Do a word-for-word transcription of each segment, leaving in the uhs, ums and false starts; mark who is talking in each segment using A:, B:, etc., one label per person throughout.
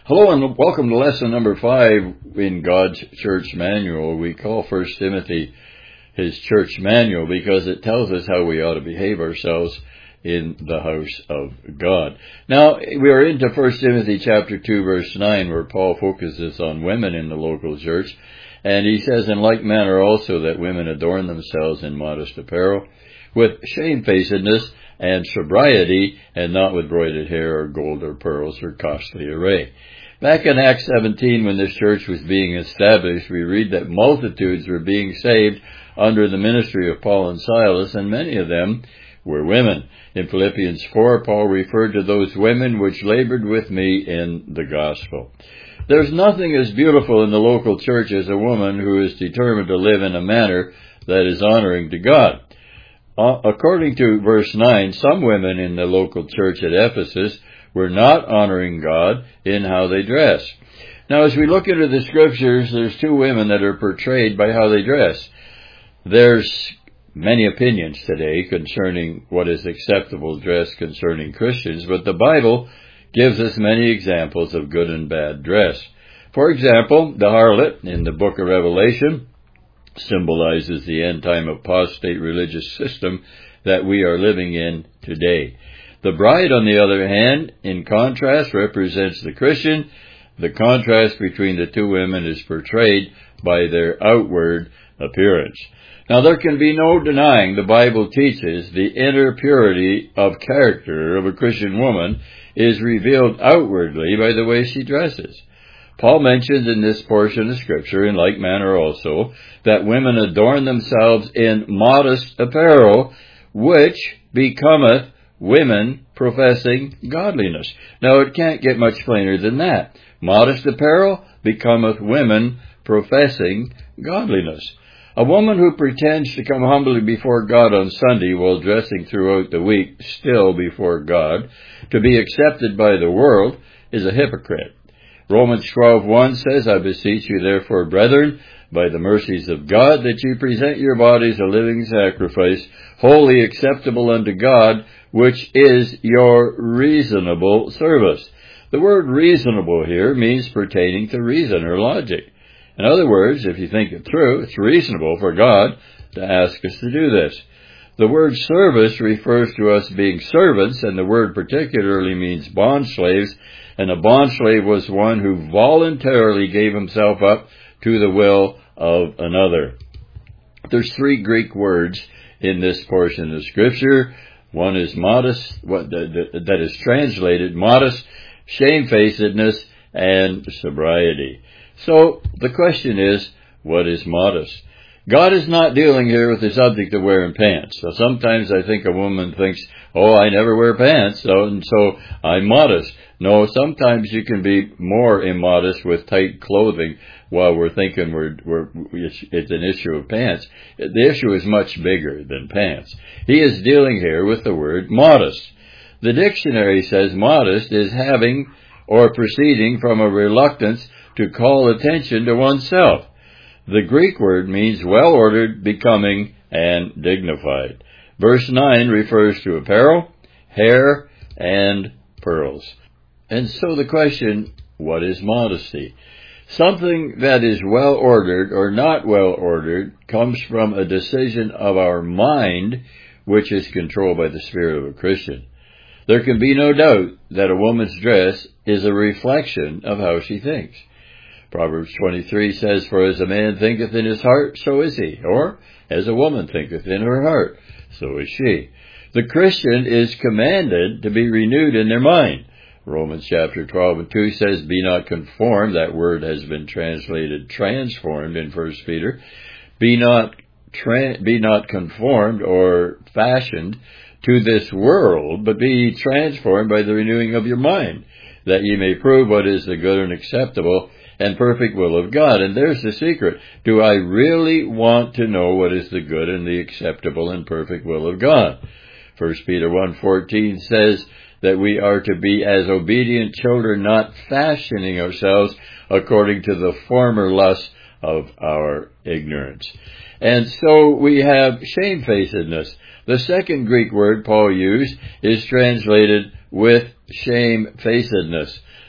A: Hello and welcome to lesson number five in God's Church Manual. We call First Timothy his church manual because it tells us how we ought to behave ourselves in the house of God. Now, we are into First Timothy chapter two, verse nine, where Paul focuses on women in the local church. And he says, in like manner also that women adorn themselves in modest apparel, with shamefacedness and sobriety, and not with broided hair or gold or pearls or costly array. Back in Acts seventeen, when this church was being established, we read that multitudes were being saved under the ministry of Paul and Silas, and many of them were women. In Philippians four, Paul referred to those women which labored with me in the gospel. There's nothing as beautiful in the local church as a woman who is determined to live in a manner that is honoring to God. Uh, according to verse nine, some women in the local church at Ephesus were not honoring God in how they dress. Now, as we look into the scriptures, there's two women that are portrayed by how they dress. There's many opinions today concerning what is acceptable dress concerning Christians, but the Bible gives us many examples of good and bad dress. For example, the harlot in the book of Revelation symbolizes the end-time apostate religious system that we are living in today. The bride, on the other hand, in contrast, represents the Christian. The contrast between the two women is portrayed by their outward appearance. Now, there can be no denying the Bible teaches the inner purity of character of a Christian woman is revealed outwardly by the way she dresses. Paul mentions in this portion of Scripture, in like manner also, that women adorn themselves in modest apparel, which becometh women professing godliness. Now, it can't get much plainer than that. Modest apparel becometh women professing godliness. A woman who pretends to come humbly before God on Sunday while dressing throughout the week still before God to be accepted by the world is a hypocrite. Romans twelve one says, I beseech you therefore, brethren, by the mercies of God, that you present your bodies a living sacrifice, wholly acceptable unto God, which is your reasonable service. The word reasonable here means pertaining to reason or logic. In other words, if you think it through, it's reasonable for God to ask us to do this. The word service refers to us being servants, and the word particularly means bondslaves, and a bondslave was one who voluntarily gave himself up to the will of another. There's three Greek words in this portion of Scripture. One is modest, what that is translated modest, shamefacedness, and sobriety. So the question is, what is modest? God is not dealing here with the subject of wearing pants. So sometimes I think a woman thinks, oh, I never wear pants, so and so I'm modest. No, sometimes you can be more immodest with tight clothing while we're thinking we're, we're it's an issue of pants. The issue is much bigger than pants. He is dealing here with the word modest. The dictionary says modest is having or proceeding from a reluctance to call attention to oneself. The Greek word means well-ordered, becoming, and dignified. Verse nine refers to apparel, hair, and pearls. And so the question, what is modesty? Something that is well-ordered or not well-ordered comes from a decision of our mind, which is controlled by the spirit of a Christian. There can be no doubt that a woman's dress is a reflection of how she thinks. Proverbs twenty-three says, for as a man thinketh in his heart, so is he. Or, as a woman thinketh in her heart, so is she. The Christian is commanded to be renewed in their mind. Romans chapter twelve and two says, be not conformed. That word has been translated transformed in First Peter. Be not, tra- be not conformed or fashioned to this world, but be transformed by the renewing of your mind, that ye may prove what is the good and acceptable and perfect will of God. And there's the secret. Do I really want to know what is the good and the acceptable and perfect will of God? First Peter one fourteen says that we are to be as obedient children, not fashioning ourselves according to the former lusts of our ignorance. And so we have shamefacedness. The second Greek word Paul used is translated with shamefacedness.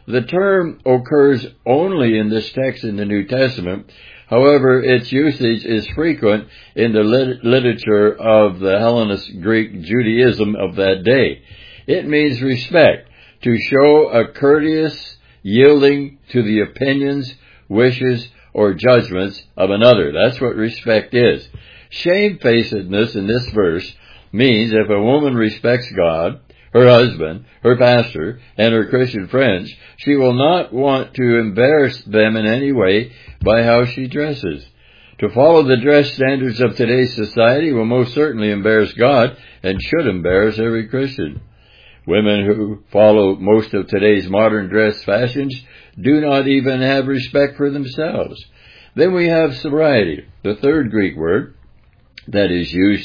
A: The term occurs only in this text in the New Testament. However, its usage is frequent in the lit- literature of the Hellenist Greek Judaism of that day. It means respect, to show a courteous yielding to the opinions, wishes, or judgments of another. That's what respect is. Shamefacedness in this verse means if a woman respects God, her husband, her pastor, and her Christian friends, she will not want to embarrass them in any way by how she dresses. To follow the dress standards of today's society will most certainly embarrass God and should embarrass every Christian. Women who follow most of today's modern dress fashions do not even have respect for themselves. Then we have sobriety, the third Greek word that is used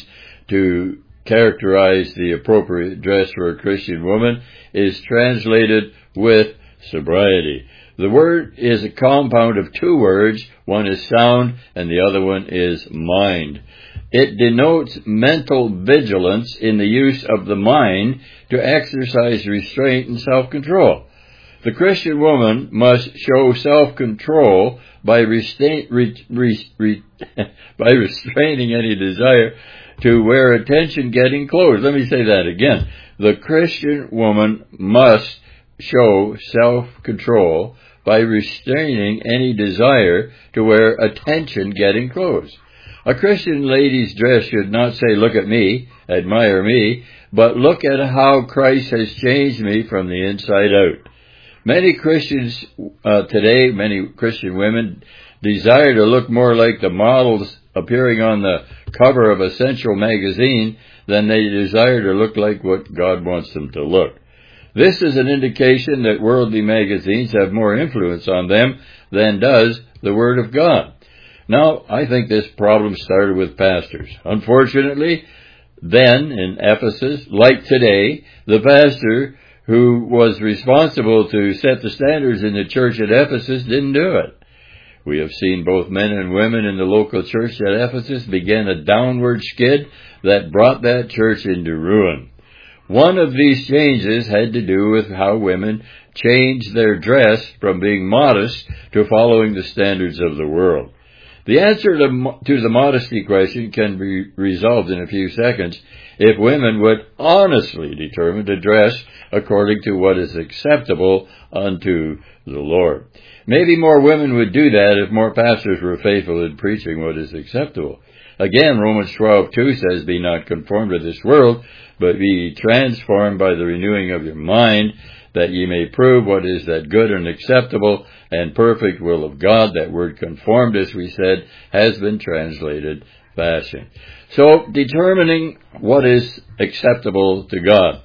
A: to characterize the appropriate dress for a Christian woman is translated with sobriety. The word is a compound of two words. One is sound and the other one is mind. It denotes mental vigilance in the use of the mind to exercise restraint and self-control. The Christian woman must show self-control by, restain, re, re, re, by restraining any desire to wear attention-getting clothes. Let me say that again. The Christian woman must show self-control by restraining any desire to wear attention-getting clothes. A Christian lady's dress should not say, "Look at me, admire me," but look at how Christ has changed me from the inside out. Many Christians uh, today, many Christian women, desire to look more like the models appearing on the cover of a sensual magazine than they desire to look like what God wants them to look. This is an indication that worldly magazines have more influence on them than does the Word of God. Now, I think this problem started with pastors. Unfortunately, then in Ephesus, like today, the pastor who was responsible to set the standards in the church at Ephesus didn't do it. We have seen both men and women in the local church at Ephesus begin a downward skid that brought that church into ruin. One of these changes had to do with how women changed their dress from being modest to following the standards of the world. The answer to, to the modesty question can be resolved in a few seconds if women would honestly determine to dress according to what is acceptable unto the Lord. Maybe more women would do that if more pastors were faithful in preaching what is acceptable. Again, Romans twelve two says, "Be not conformed to this world, but be transformed by the renewing of your mind, that ye may prove what is that good and acceptable and perfect will of God." That word conformed, as we said, has been translated fashion. So, determining what is acceptable to God.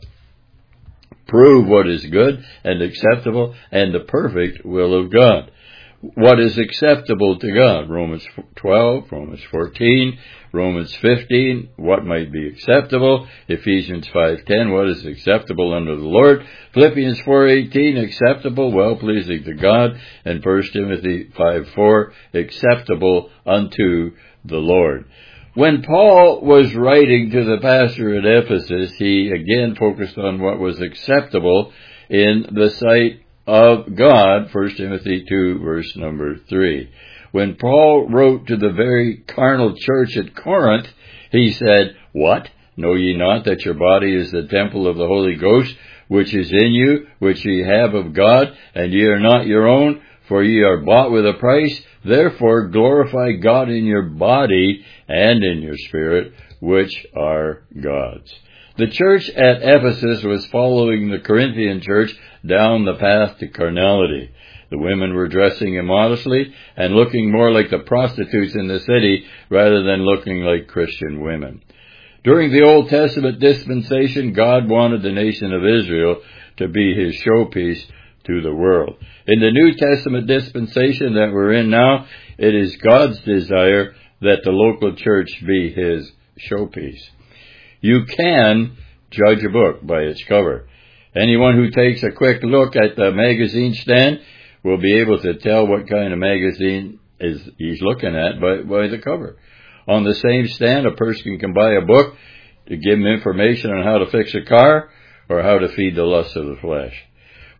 A: Prove what is good and acceptable and the perfect will of God. What is acceptable to God? Romans twelve, Romans fourteen, Romans fifteen, what might be acceptable? Ephesians five ten, what is acceptable unto the Lord? Philippians four eighteen, acceptable, well-pleasing to God. And First Timothy five four, acceptable unto the Lord. When Paul was writing to the pastor at Ephesus, he again focused on what was acceptable in the sight of God, First Timothy two, verse number three. When Paul wrote to the very carnal church at Corinth, he said, "What? Know ye not that your body is the temple of the Holy Ghost, which is in you, which ye have of God, and ye are not your own? For ye are bought with a price. Therefore glorify God in your body and in your spirit, which are God's." The church at Ephesus was following the Corinthian church down the path to carnality. The women were dressing immodestly and looking more like the prostitutes in the city rather than looking like Christian women. During the Old Testament dispensation, God wanted the nation of Israel to be His showpiece to the world. In the New Testament dispensation that we're in now, it is God's desire that the local church be His showpiece. You can judge a book by its cover. Anyone who takes a quick look at the magazine stand will be able to tell what kind of magazine is he's looking at by, by the cover. On the same stand, a person can buy a book to give him information on how to fix a car or how to feed the lust of the flesh.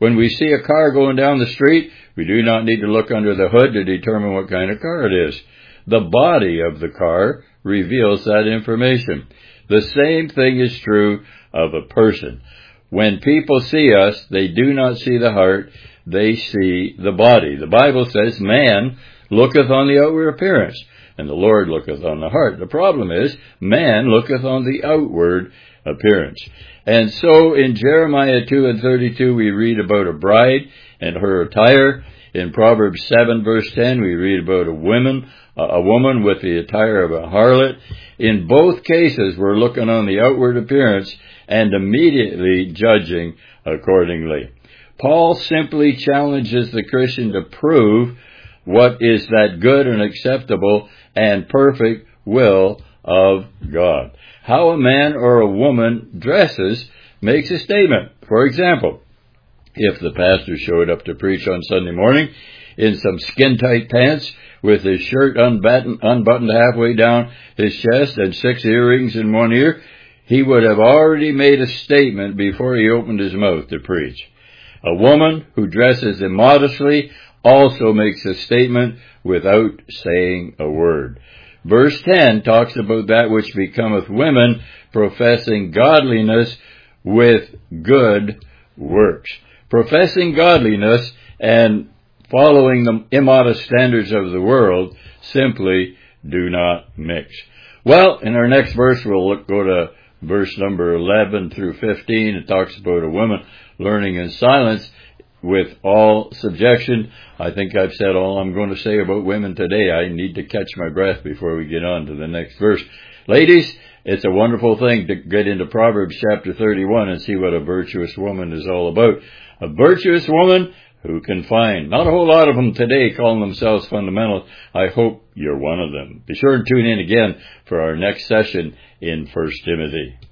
A: When we see a car going down the street, we do not need to look under the hood to determine what kind of car it is. The body of the car reveals that information. The same thing is true of a person. When people see us, they do not see the heart, they see the body. The Bible says, man looketh on the outward appearance, and the Lord looketh on the heart. The problem is, man looketh on the outward appearance. And so in Jeremiah two and thirty-two, we read about a bride and her attire. In Proverbs seven verse ten, we read about a woman, a woman with the attire of a harlot. In both cases, we're looking on the outward appearance and immediately judging accordingly. Paul simply challenges the Christian to prove what is that good and acceptable and perfect will of God. How a man or a woman dresses makes a statement. For example, if the pastor showed up to preach on Sunday morning in some skin-tight pants with his shirt unbuttoned, unbuttoned halfway down his chest and six earrings in one ear, he would have already made a statement before he opened his mouth to preach. A woman who dresses immodestly also makes a statement without saying a word. Verse ten talks about that which becometh women professing godliness with good works. Professing godliness and following the immodest standards of the world simply do not mix. Well, in our next verse, we'll look, go to verse number eleven through fifteen. It talks about a woman learning in silence with all subjection. I think I've said all I'm going to say about women today. I need to catch my breath before we get on to the next verse. Ladies, it's a wonderful thing to get into Proverbs chapter thirty-one and see what a virtuous woman is all about. A virtuous woman who can find. Not a whole lot of them today calling themselves fundamentalists. I hope you're one of them. Be sure to tune in again for our next session in First Timothy.